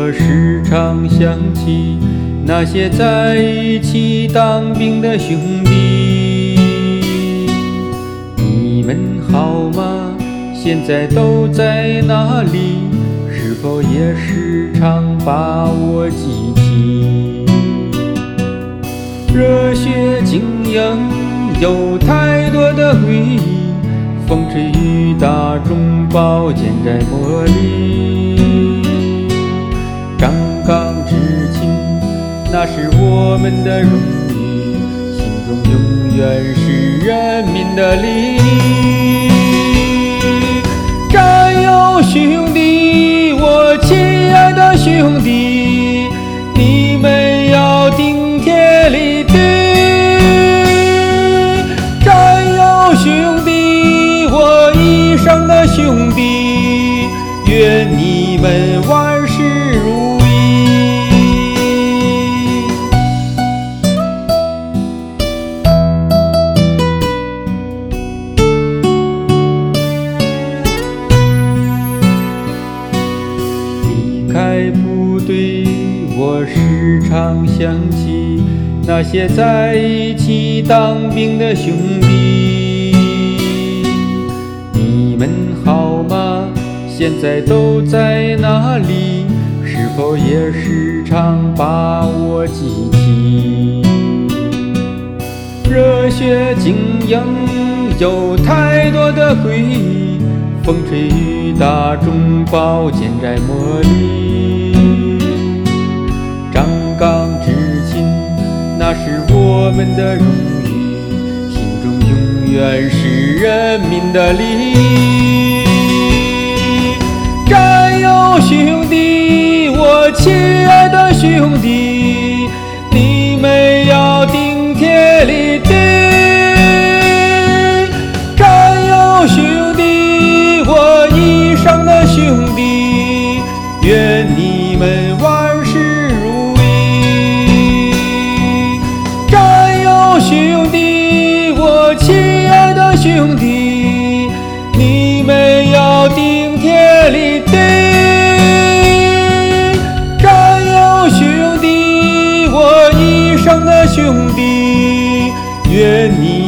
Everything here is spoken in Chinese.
我时常想起那些在一起当兵的兄弟，你们好吗？现在都在哪里？是否也时常把我记起？热血经营有太多的回忆，风吹雨打中宝剑在磨砺。刚刚知情，那是我们的荣誉，心中永远是人民的利益。战友兄弟，我亲爱的兄弟，你们要顶铁立地。战友兄弟，我衣裳的兄弟，愿你们万事如意。离开部队，我时常想起那些在一起当兵的兄弟，你们好吗？现在都在哪里？是否也时常把我记起？热血经营有太多的回忆，风吹雨打中宝剑在磨砺。张刚知情，那是我们的荣誉，心中永远是人民的利益。战友兄弟，我亲爱的兄弟，你们要顶铁立地。战友兄弟，我衣裳的兄弟，愿你们万事如意。战友兄弟，我亲爱的兄弟，你们要顶铁立地。战友兄弟，我衣裳的兄弟，愿你